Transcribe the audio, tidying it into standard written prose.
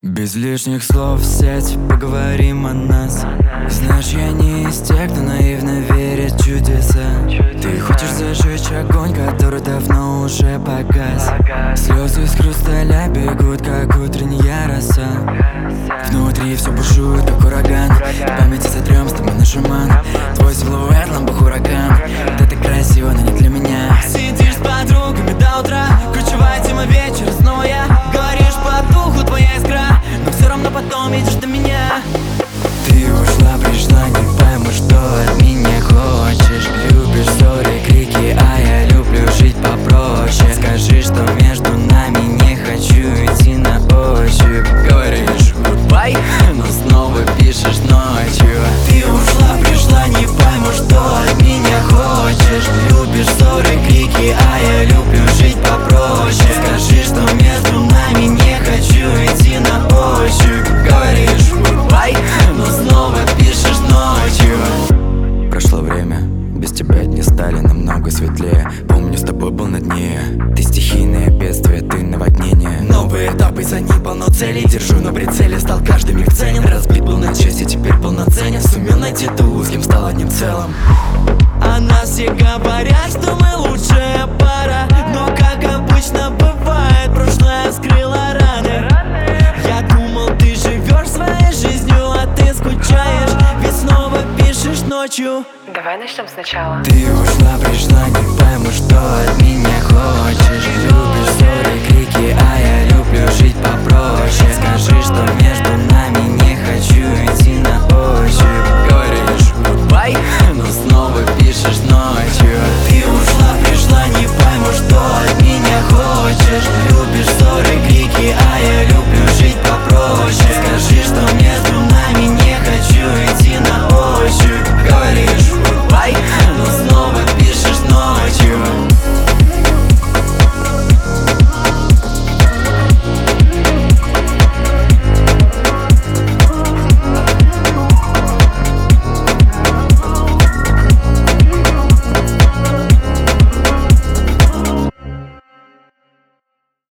Без лишних слов в сеть поговорим о нас. Знаешь, я не из тех, кто наивно верит в чудеса. Ты хочешь зажечь огонь, который давно уже погас. Слезы из хрусталя бегут, как утренняя роса. Внутри все бушует, как ураган. В памяти сотрем с тобой наш роман. Твой силуэт, лампа, ураган. Да ты красива, но не для меня. Сидишь с подругами до утра. Ключевая тема вечера, снова я. Говоришь по духу, твоя искра, но все равно потом едешь до меня. Ты ушла, пришла, не пойму, что от меня хочешь. Любишь ссоры, крики, а я люблю жить попроще. Скажи, что между нами, не хочу идти на ощупь. Говоришь goodbye, но снова пишешь ночью. Ты ушла, пришла, не пойму, что от меня хочешь. Любишь ссоры, крики, а я люблю жить попроще. Скажи, что между нами, не хочу идти на ощупь. Говоришь goodbye, но снова пишешь ночью. Прошло время, без тебя дни стали намного светлее. Помню, с тобой был на дне. Ты стихийное бедствие, ты наводнение. Новые этапы, за ним полно целей. Держу на прицеле, стал каждый миг ценен. Разбит был на части, теперь полноценен. Сумел найти ту, с кем стал одним целым. О нас все говорят, что мы лучшая пара. Но как обычно бывает, прошлое вскрыло раны. Я думал, ты живешь своей жизнью, а ты скучаешь, ведь снова пишешь ночью. Давай начнем сначала. Ты ушла, пришла, не пойму, что от меня хочешь. Любишь ссоры, крики, а я люблю жить попроще.